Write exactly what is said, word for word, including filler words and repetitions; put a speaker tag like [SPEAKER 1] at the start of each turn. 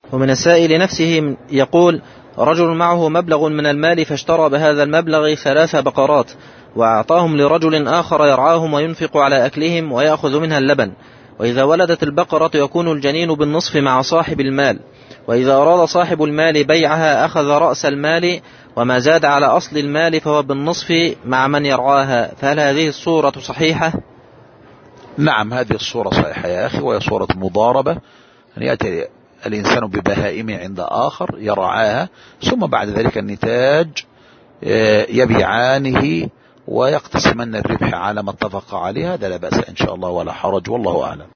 [SPEAKER 1] ومن السائل نفسه يقول: رجل معه مبلغ من المال فاشترى بهذا المبلغ ثلاث بقرات وأعطاهم لرجل آخر يرعاهم وينفق على أكلهم ويأخذ منها اللبن، وإذا ولدت البقرة يكون الجنين بالنصف مع صاحب المال، وإذا أراد صاحب المال بيعها أخذ رأس المال وما زاد على أصل المال فهو بالنصف مع من يرعاها، فهل هذه الصورة صحيحة؟
[SPEAKER 2] نعم، هذه الصورة صحيحة يا أخي، وهي صورة مضاربة، أن يأتي الإنسان ببهائم عند آخر يرعاها، ثم بعد ذلك النتاج يبيعانه ويقتسمن الربح على ما اتفق عليه. هذا لا بأس إن شاء الله ولا حرج، والله أعلم.